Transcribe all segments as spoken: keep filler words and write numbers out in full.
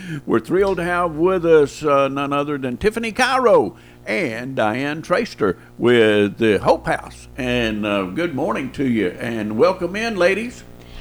We're thrilled to have with us uh, none other than Tiffany Cairo and Diane Traster with the Hope House. And uh, good morning to you, and welcome in, ladies.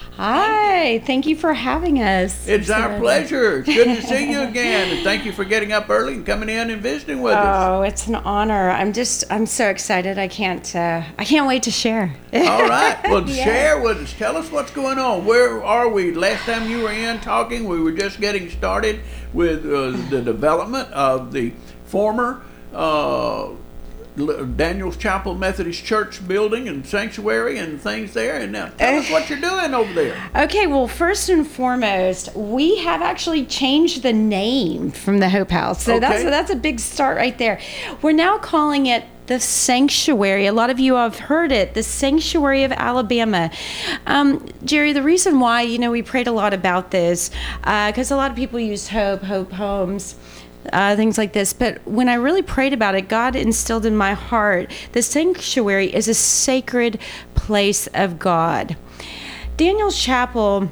Hi, thank you for having us. It's our pleasure. It's good to see you again, and thank you for getting up early and coming in and visiting with us. Oh, it's an honor. I'm just, I'm so excited. I can't, uh, I can't wait to share. All right. Well, Yeah. share with us. Tell us what's going on. Where are we? Last time you were in talking, we were just getting started with uh, the development of the former uh, Daniels Chapel Methodist Church building and sanctuary and things there. And now tell us what you're doing over there. Okay, well, first and foremost, we have actually changed the name from the Hope House. So Okay. that's that's a big start right there. We're now calling it the Sanctuary. A lot of you have heard it, the Sanctuary of Alabama. Um, Jerry, the reason why, you know, we prayed a lot about this, because a lot of people use Hope, Hope Homes, Uh, things like this. But when I really prayed about it, God instilled in my heart the sanctuary is a sacred place of God. Daniels Chapel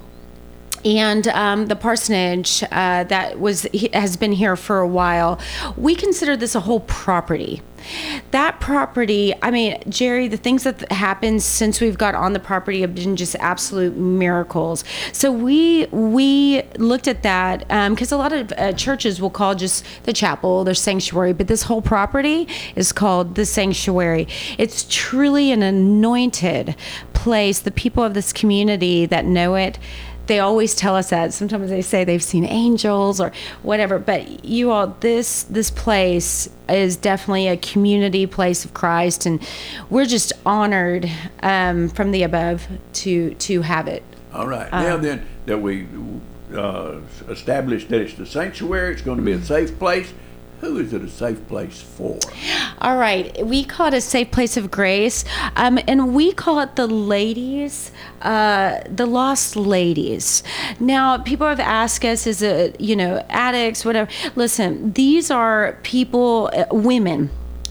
and um, the parsonage uh, that was has been here for a while, we consider this a whole property. That property, I mean, Jerry, the things that happened since we've got on the property have been just absolute miracles. So we we looked at that because um, a lot of uh, churches will call just the chapel their sanctuary, but this whole property is called the sanctuary. It's truly an anointed place. The people of this community that know it, they always tell us that. Sometimes they say they've seen angels or whatever. But you all, this this place is definitely a community place of Christ, and we're just honored um, from the above to to have it. All right. Um, now then, that we uh, established that it's the sanctuary, it's going to be a safe place. Who is it a safe place for? All right, we call it a safe place of grace, um, and we call it the ladies, uh, the lost ladies. Now, people have asked us, is it, you know, addicts, whatever. Listen, these are people, uh, women,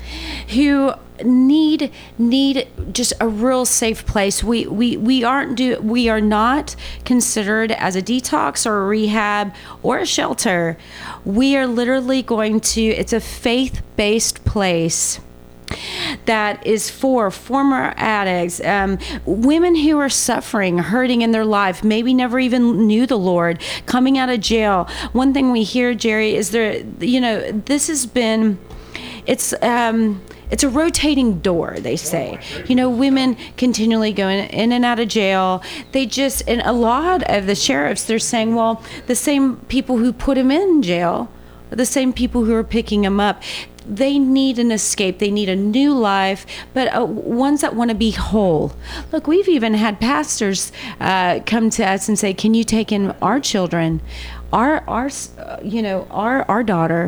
who need need just a real safe place. We we we aren't do we are not considered as a detox or a rehab or a shelter. We are literally going to, it's a faith-based place that is for former addicts, um, women who are suffering, hurting in their life, maybe never even knew the Lord, coming out of jail. One thing we hear, Jerry, is there, you know, this has been, it's um it's a rotating door, they say. You know, women continually going in and out of jail. They just, and a lot of the sheriffs, they're saying, well, the same people who put him in jail are the same people who are picking him up. They need an escape. They need a new life, but uh, ones that want to be whole. Look, we've even had pastors uh, come to us and say, can you take in our children, our, our, uh, you know, our, our daughter?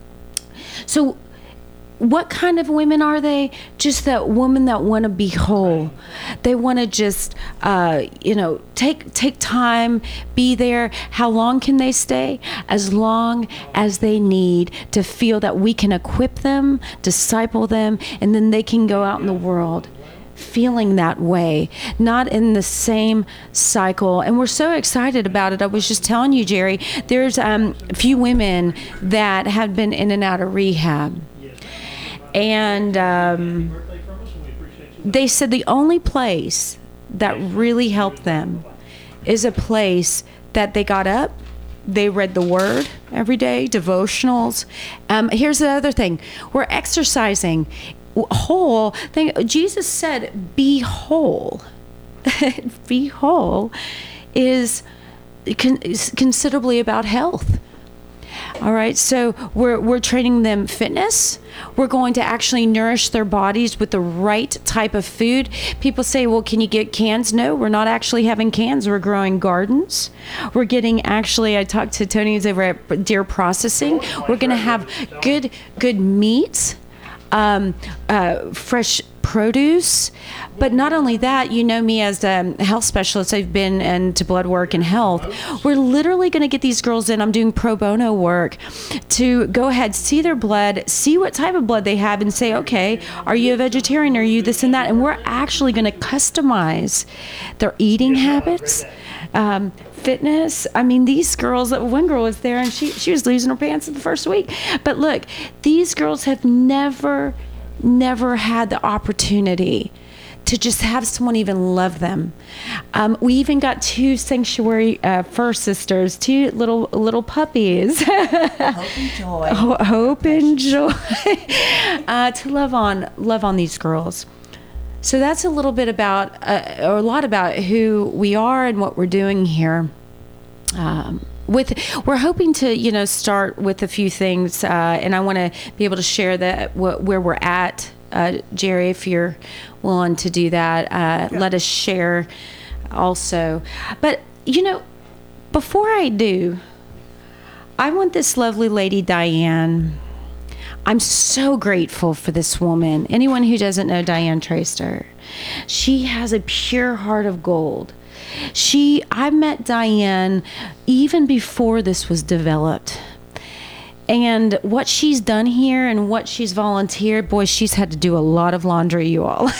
So what kind of women are they? Just that women that want to be whole. They want to just, uh, you know, take take time, be there. How long can they stay? As long as they need to feel that we can equip them, disciple them, and then they can go out in the world feeling that way, not in the same cycle. And we're so excited about it. I was just telling you, Jerry, there's um, a few women that have been in and out of rehab. And um, they said the only place that really helped them is a place that they got up, they read the word every day, devotionals. Um, here's the other thing. We're exercising. Whole thing. Jesus said, be whole. Be whole is, con- is considerably about health. All right, so we're we're training them fitness. We're going to actually nourish their bodies with the right type of food. People say, well, can you get cans? No, we're not actually having cans. We're growing gardens. We're getting, actually, I talked to Tony, who's over at Deer Processing. We're going to have good, good meats, um, uh, fresh produce. But not only that, you know me as a health specialist, I've been into blood work and health. We're literally going to get these girls in, I'm doing pro bono work, to go ahead, see their blood, see what type of blood they have, and say, okay, are you a vegetarian, are you this and that? And we're actually going to customize their eating habits, um, fitness. I mean, these girls, one girl was there and she, she was losing her pants in the first week. But look, these girls have never, never had the opportunity to just have someone even love them. Um, we even got two sanctuary uh, fur sisters, two little little puppies. Hope and joy. Hope and joy uh, to love on love on these girls. So that's a little bit about, uh, or a lot about who we are and what we're doing here. Um, with we're hoping to, you know, start with a few things, uh, and I want to be able to share that wh- where we're at. Uh, Jerry, if you're willing to do that, uh, yeah. Let us share also. But, you know, before I do, I want this lovely lady, Diane. I'm so grateful for this woman. Anyone who doesn't know Diane Traister, she has a pure heart of gold. She, I met Diane even before this was developed. And what she's done here and what she's volunteered, boy, she's had to do a lot of laundry, you all.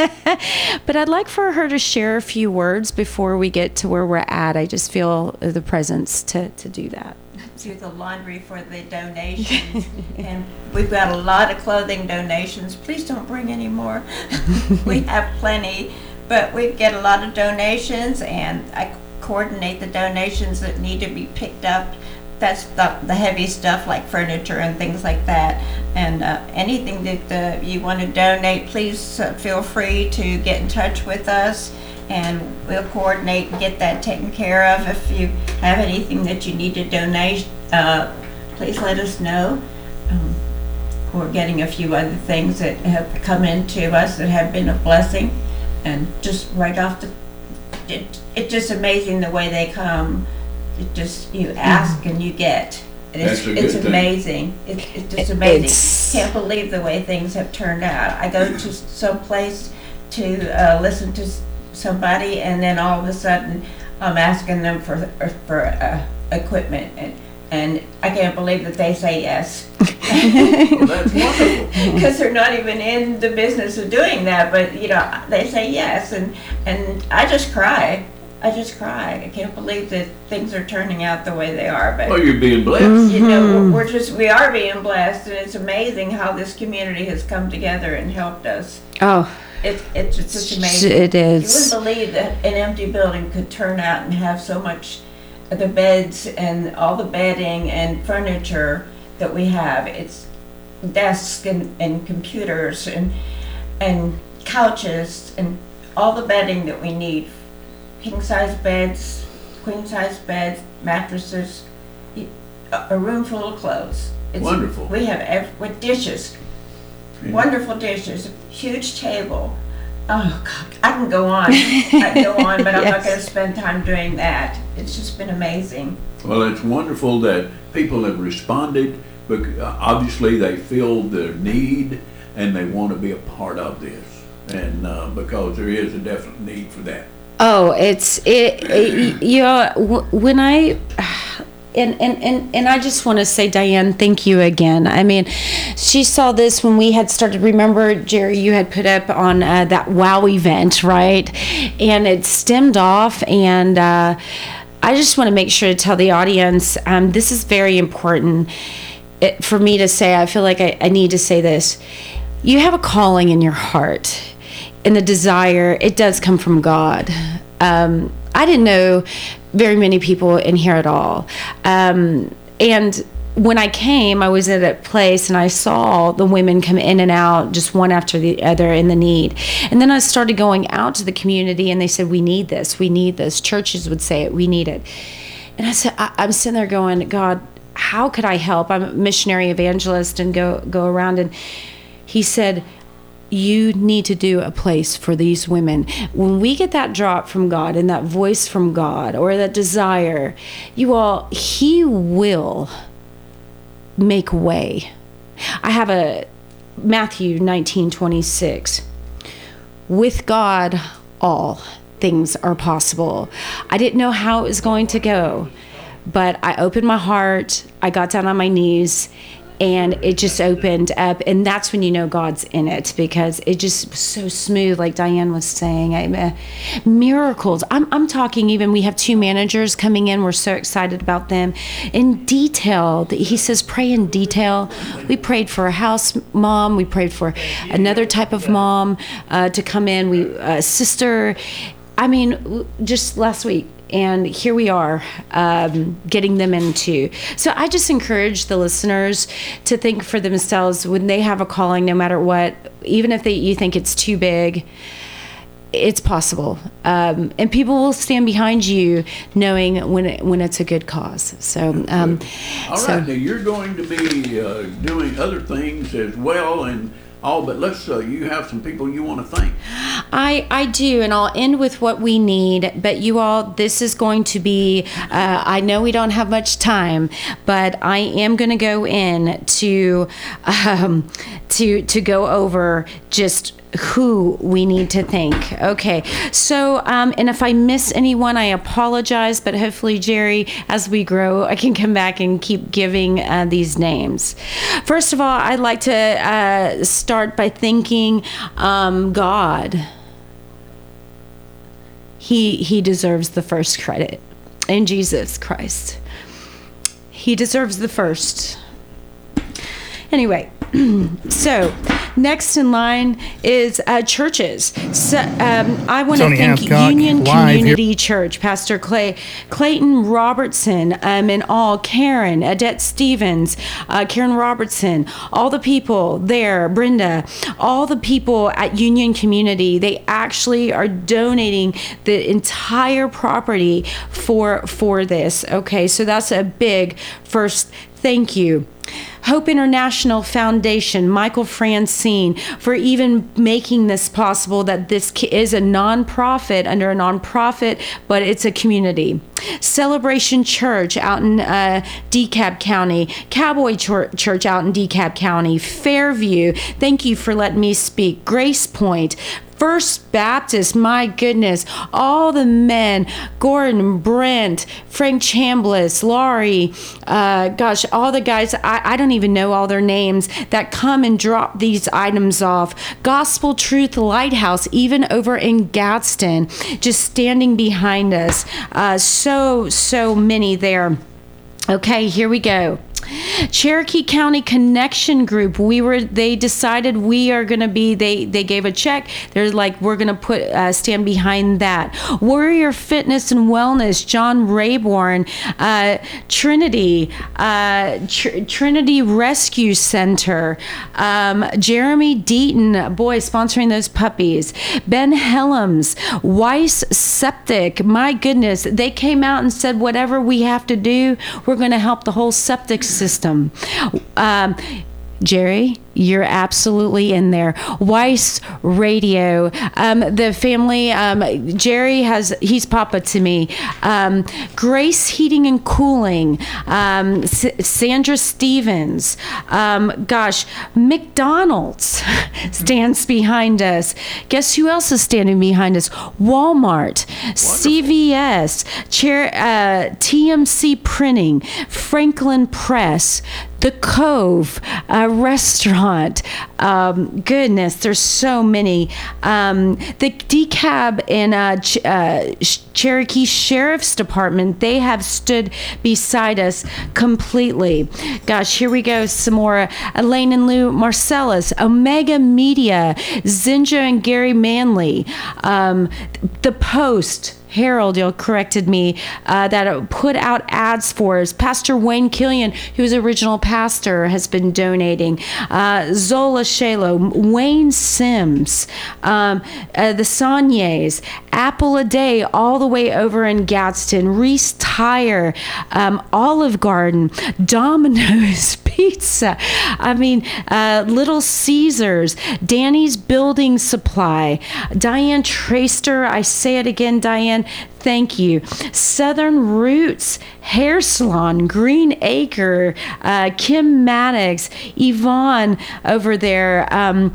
But I'd like for her to share a few words before we get to where we're at. I just feel the presence to, to do that. Do the laundry for the donations. And we've got a lot of clothing donations. Please don't bring any more. We have plenty, but we get a lot of donations, and I coordinate the donations that need to be picked up. That's the, the heavy stuff like furniture and things like that. And uh, anything that uh, you want to donate, please uh, feel free to get in touch with us, and we'll coordinate and get that taken care of. If you have anything that you need to donate, uh, please let us know. Um, we're getting a few other things that have come into us that have been a blessing, and just right off the, it, it's just amazing the way they come. It just, you ask and you get. And it's it's amazing. It, it's just amazing. It's, Can't believe the way things have turned out. I go to some place to uh, listen to somebody, and then all of a sudden I'm asking them for for uh, equipment, and and I can't believe that they say yes. Well, that's wonderful. Because they're not even in the business of doing that, but you know, they say yes, and and I just cry. I just cry. I can't believe that things are turning out the way they are. But well, you're being blessed. You know, we're just we are being blessed, and it's amazing how this community has come together and helped us. Oh, it, it's it's just amazing. It is. You wouldn't believe that an empty building could turn out and have so much of the beds and all the bedding and furniture that we have. It's desks and, and computers and and couches and all the bedding that we need. King-size beds, queen-size beds, mattresses, a room full of clothes. It's, wonderful. We have every, with dishes, yeah. Wonderful dishes, huge table. Oh God, I can go on. I can go on, but I'm yes. not going to spend time doing that. It's just been amazing. Well, it's wonderful that people have responded, but obviously they feel their need and they want to be a part of this, and uh, because there is a definite need for that. Oh, it's it, it you know, when I and, and, and, and I just want to say, Diane, thank you again. I mean, she saw this when we had started. Remember, Jerry, you had put up on uh, that WOW event, right? And it stemmed off, and uh, I just want to make sure to tell the audience, um, this is very important it, for me to say. I feel like I, I need to say this. You have a calling in your heart. And the desire, it does come from God. Um, I didn't know very many people in here at all. Um, and when I came, I was at a place and I saw the women come in and out, just one after the other in the need. And then I started going out to the community, and they said, we need this, we need this. Churches would say it, we need it. And I said, I, I'm sitting there going, God, how could I help? I'm a missionary evangelist and go, go around. And he said, you need to do a place for these women. When we get that drop from God and that voice from God or that desire, you all, he will make way. I have a Matthew nineteen twenty-six. With God, all things are possible. I didn't know how it was going to go, but I opened my heart. I got down on my knees, and it just opened up, and that's when you know God's in it, because it just was so smooth, like Diane was saying. I, uh, miracles. I'm, I'm talking even, we have two managers coming in. We're so excited about them. In detail, he says, pray in detail. We prayed for a house mom. We prayed for another type of mom uh, to come in. We uh, sister. I mean, just last week. And here we are, um, getting them into. So I just encourage the listeners to think for themselves when they have a calling, no matter what, even if they, you think it's too big, it's possible. Um, and people will stand behind you knowing when it, when it's a good cause. So, um, all so, right, now you're going to be uh, doing other things as well, and all, but let's, uh, you have some people you want to thank. I, I do, and I'll end with what we need. But you all, this is going to be, uh, I know we don't have much time, but I am going to go in to, um, to, to go over just who we need to thank. Okay, so um, and if I miss anyone, I apologize, but hopefully, Jerry, as we grow, I can come back and keep giving uh, these names. First of all, I'd like to uh, start by thanking um, God. He he deserves the first credit in Jesus Christ. He deserves the first. Anyway, so next in line is uh, churches. So um, I want to thank Hathcock, Union live Community here. Church, Pastor Clay, Clayton Robertson, um, and all, Karen, Adette Stevens, uh, Karen Robertson, all the people there, Brenda, all the people at Union Community. They actually are donating the entire property for for this. Okay, so that's a big first thank you. Hope International Foundation, Michael Francine, for even making this possible, that this is a nonprofit under a nonprofit, but it's a community. Celebration Church out in uh, DeKalb County, Cowboy Church out in DeKalb County, Fairview, thank you for letting me speak, Grace Point, First Baptist, my goodness, all the men, Gordon, Brent, Frank Chambliss, Laurie, uh, gosh, all the guys, I, I don't even know all their names, that come and drop these items off. Gospel Truth Lighthouse, even over in Gadsden, just standing behind us. Uh, so, so many there. Okay, here we go. Cherokee County Connection Group, we were they decided we are going to be they they gave a check. They're like, we're going to put uh, stand behind that. Warrior Fitness and Wellness, John Rayborn, uh, Trinity, uh, Tr- Trinity Rescue Center, um, Jeremy Deaton, boy, sponsoring those puppies, Ben Helms, Weiss Septic, my goodness, they came out and said, whatever we have to do, we're going to help the whole septic system. Um, Jerry, you're absolutely in there. Weiss Radio, um, the family, um, Jerry has, he's Papa to me. Um, Grace Heating and Cooling, um, S- Sandra Stevens, um, gosh, McDonald's stands behind us. Guess who else is standing behind us? Walmart, Wonderful. C V S, Chair, uh, T M C Printing, Franklin Press, The Cove, uh, restaurant. Um, goodness, there's so many. Um, the DeKalb and uh, Ch- uh, Cherokee Sheriff's Department, they have stood beside us completely. Gosh, here we go. Some more. Elaine and Lou Marcellus, Omega Media, Zinja and Gary Manley, um, The Post, Harold, you corrected me, uh, that put out ads for us. Pastor Wayne Killian, who's original pastor, has been donating. Uh, Zola Shalo, Wayne Sims, um, uh, the Sonyes, Apple a Day, all the way over in Gadsden, Reese Tire, um, Olive Garden, Domino's Pizza. I mean, uh, Little Caesars, Danny's Building Supply, Diane Traster. I say it again, Diane. thank you. Southern Roots Hair Salon, Green Acre, uh, Kim Maddox, Yvonne over there, um,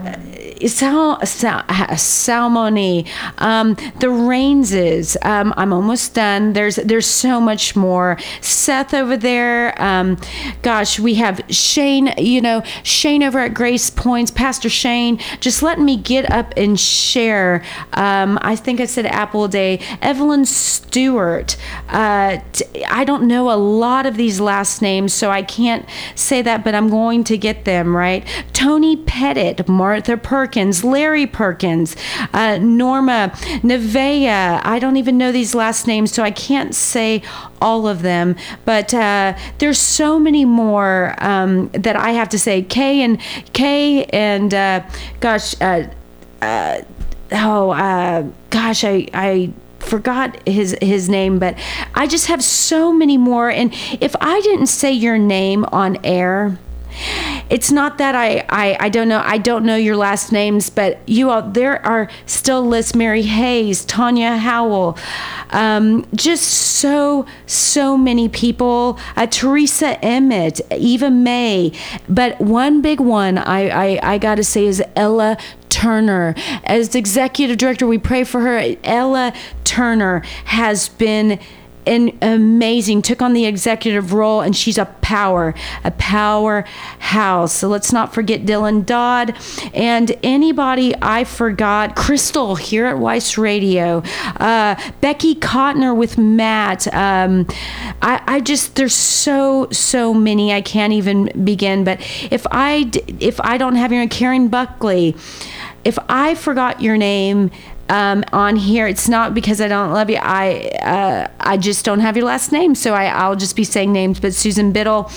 Sal, Sal, Salmoni, um, the Rainses. Um, I'm almost done. There's there's so much more. Seth over there. Um, gosh, we have Shane. You know, Shane over at Grace Points. Pastor Shane, just letting me get up and share. Um, I think I said Apple Day. Evelyn Stewart. Uh, t- I don't know a lot of these last names, so I can't say that, but I'm going to get them right. Tony Pettit, Martha Perkins, Larry Perkins, uh, Norma Nevea. I don't even know these last names, so I can't say all of them, but uh, there's so many more um, that I have to say. Kay and Kay and uh, gosh, uh, uh, oh uh, gosh, I I. forgot his his name, but I just have so many more. And if I didn't say your name on air, it's not that I, I, I don't know I don't know your last names, but you all, there are still lists. Mary Hayes, Tanya Howell, um, just so so many people. Uh, Teresa Emmett, Eva May, but one big one I I, I got to say is Ella Turner. As executive director, we pray for her. Ella Turner has been an amazing, took on the executive role, and she's a power, a powerhouse. So let's not forget Dylan Dodd and anybody I forgot. Crystal here at Weiss Radio, uh, Becky Cotner with Matt. Um, I, I just, there's so, so many. I can't even begin. But if I, if I don't have your name, Karen Buckley, if I forgot your name, Um, on here, it's not because I don't love you. I uh, I just don't have your last name, so I, I'll just be saying names. But Susan Biddle,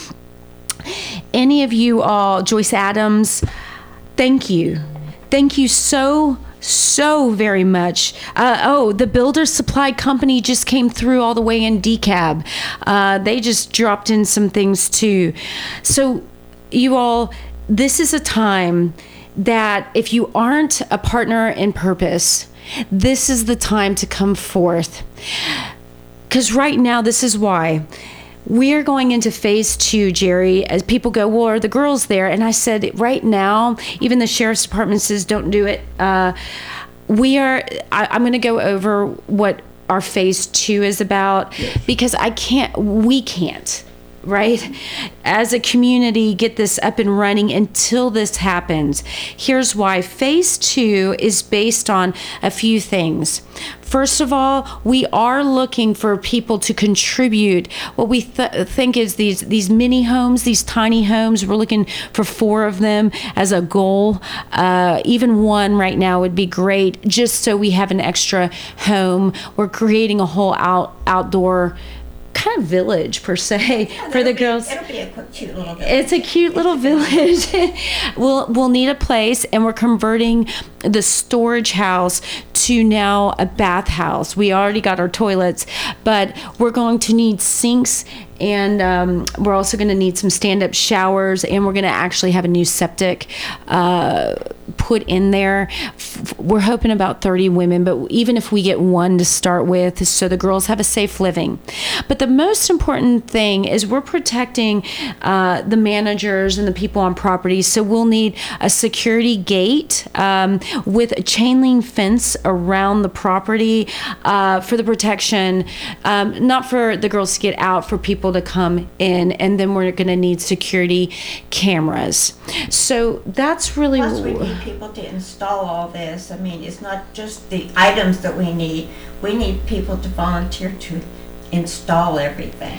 any of you all, Joyce Adams, thank you. Thank you so, so very much. Uh, oh, the Builder Supply Company just came through all the way in D C A B. Uh, they just dropped in some things too. So you all, this is a time that if you aren't a partner in purpose, this is the time to come forth. Because right now, this is why. We are going into phase two, Jerry, as people go, well, are the girls there? And I said, right now, even the sheriff's department says, don't do it. Uh, we are, I, I'm going to go over what our phase two is about, because I can't, we can't. Right? As a community, get this up and running until this happens. Here's why. Phase two is based on a few things. First of all, we are looking for people to contribute what we th- think is these these mini homes, these tiny homes. We're looking for four of them as a goal. Uh, even one right now would be great, just so we have an extra home. We're creating a whole out outdoor kind of village per se, yeah, for the be, girls. It'll be a quick, cute little village. It's a cute little village. we'll we'll need a place, and we're converting the storage house to now a bathhouse. We already got our toilets, but we're going to need sinks, and um, we're also going to need some stand-up showers, and we're going to actually have a new septic uh, put in there. F- we're hoping about thirty women, but even if we get one to start with, so the girls have a safe living. But the most important thing is we're protecting uh, the managers and the people on property, so we'll need a security gate um, with a chain link fence around the property uh, for the protection, um, not for the girls to get out, for people to come in, and then we're going to need security cameras. So that's really... Plus we need people to install all this. I mean, it's not just the items that we need. We need people to volunteer to install everything.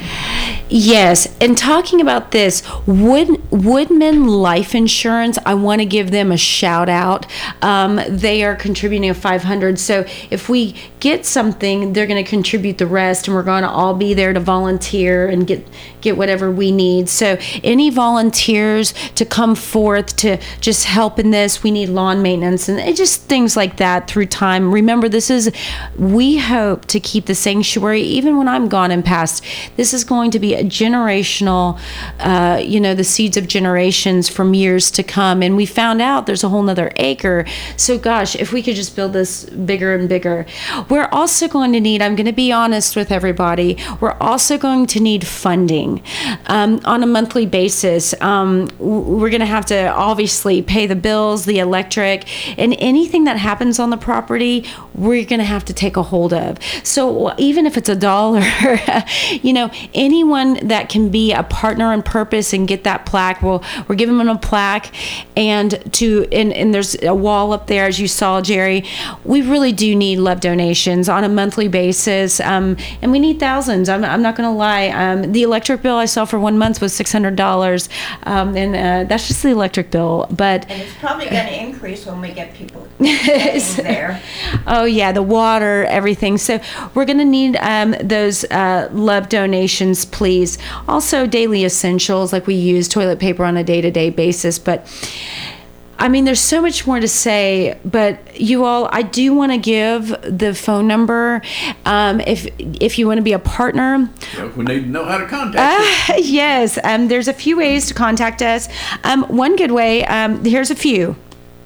Yes, and talking about this, Wood, Woodman Life Insurance, I want to give them a shout out. Um, they are contributing a five hundred. So if we get something, they're going to contribute the rest, and we're going to all be there to volunteer and get get whatever we need. So any volunteers to come forth to just help in this, we need lawn maintenance and it just things like that through time. Remember, this is, we hope to keep the sanctuary, even when I'm gone and past, this is going to be a generational, uh, you know, the seeds of generations from years to come. And we found out there's a whole nother acre. So gosh, if we could just build this bigger and bigger. We're also going to need, I'm going to be honest with everybody, we're also going to need funding um, on a monthly basis. Um, we're going to have to obviously pay the bills, the electric, and anything that happens on the property, we're going to have to take a hold of. So even if it's a dollar, you know, anyone that can be a partner in purpose and get that plaque, well, we're giving them a plaque, and to and, and there's a wall up there, as you saw, Jerry. We really do need love donations on a monthly basis, um, and we need thousands. I'm, I'm not going to lie. Um, the electric bill I saw for one month was six hundred dollars, um, and uh, that's just the electric bill. But and it's probably going to increase when we get people staying there. Oh yeah, the water, everything. So we're going to need um, those uh, love donations, please. Also, daily essentials, like we use toilet paper on a day-to-day basis, but I mean, there's so much more to say, but you all, I do want to give the phone number. Um, if if you want to be a partner. Yeah, we need to know how to contact uh, us. Yes, um, there's a few ways to contact us. Um, one good way, um, here's a few.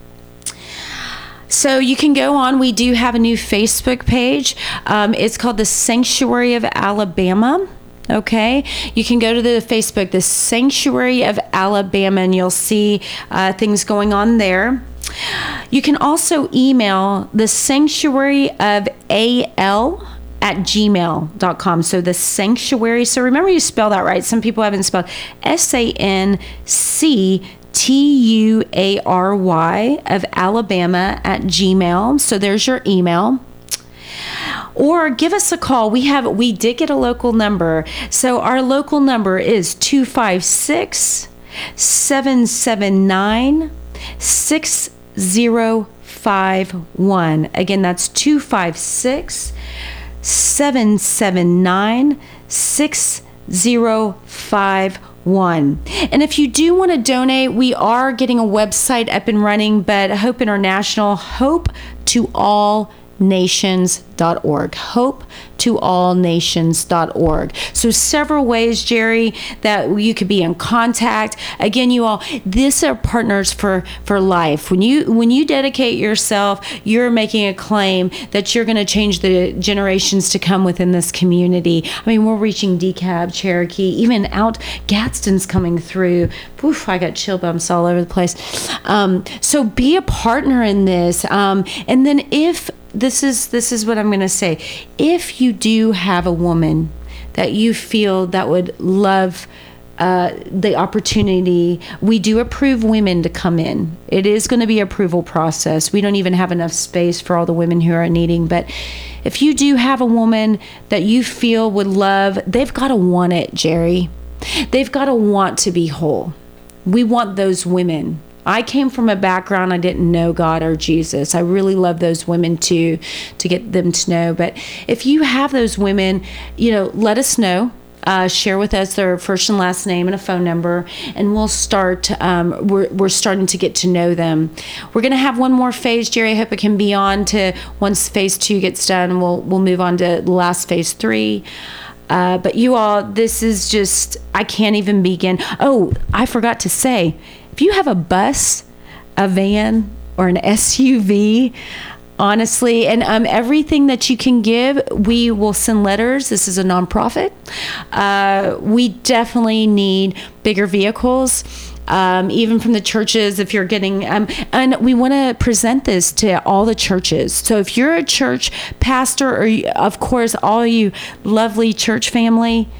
So you can go on. We do have a new Facebook page. Um, it's called the Sanctuary of Alabama. Okay, you can go to the Facebook, the Sanctuary of Alabama, and you'll see uh, things going on there. You can also email the Sanctuary of A L at gmail dot com. So the Sanctuary, so remember you spell that right. Some people haven't spelled S A N C T U A R Y of Alabama at Gmail. So there's your email. Or give us a call. We have we did get a local number. So our local number is two five six, seven seven nine, six zero five one. Again, that's two five six, seven seven nine, six zero five one. And if you do want to donate, we are getting a website up and running, but Hope International, hope to all nations dot org. hope to all nations dot org. So several ways, Jerry, that you could be in contact. Again, you all, these are partners for for life. When you when you dedicate yourself, you're making a claim that you're going to change the generations to come within this community. I mean, we're reaching DeKalb, Cherokee, even out Gadsden's coming through. Oof, I got chill bumps all over the place. Um, so be a partner in this. Um, and then if This is this is what I'm going to say. If you do have a woman that you feel that would love uh, the opportunity, we do approve women to come in. It is going to be an approval process. We don't even have enough space for all the women who are needing. But if you do have a woman that you feel would love, they've got to want it, Jerry. They've got to want to be whole. We want those women. I came from a background, I didn't know God or Jesus. I really love those women too, to get them to know. But if you have those women, you know, let us know. Uh, share with us their first and last name and a phone number, and we'll start. Um, we're we're starting to get to know them. We're going to have one more phase, Jerry. I hope it can be on to once phase two gets done. We'll we'll move on to the last phase three. Uh, but you all, this is just, I can't even begin. Oh, I forgot to say, if you have a bus, a van, or an S U V, honestly, and um, everything that you can give, we will send letters. This is a nonprofit. Uh, we definitely need bigger vehicles. Um, even from the churches, if you're getting, um, and we want to present this to all the churches. So if you're a church pastor, or of course, all you lovely church family,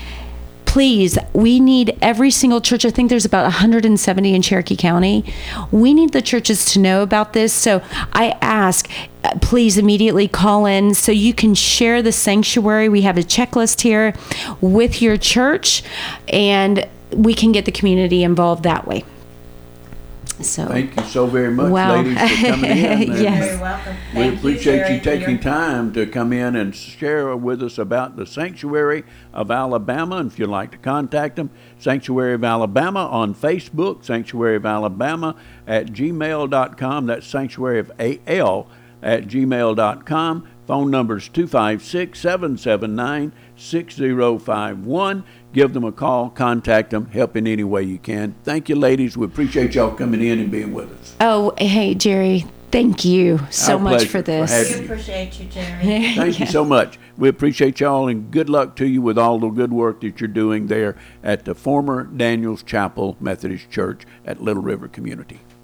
please, we need every single church. I think there's about one hundred seventy in Cherokee County. We need the churches to know about this. So I ask, please immediately call in so you can share the sanctuary. We have a checklist here with your church, and we can get the community involved that way. So Thank you so very much, Wow. ladies, for coming in. and You're Yes. very welcome. We Thank appreciate Jerry, you for taking your- time to come in and share with us about the Sanctuary of Alabama. And if you'd like to contact them, Sanctuary of Alabama on Facebook, Sanctuary of Alabama at gmail dot com. That's Sanctuary of A L at gmail dot com. Phone number is two five six, seven seven nine, six zero five one. Give them a call, contact them, help in any way you can. Thank you, ladies. We appreciate y'all coming in and being with us. Oh, hey, Jerry. Thank you so Our much pleasure for for this. having We appreciate you, Jerry. Thank you so much. We appreciate y'all, and good luck to you with all the good work that you're doing there at the former Daniels Chapel Methodist Church at Little River Community.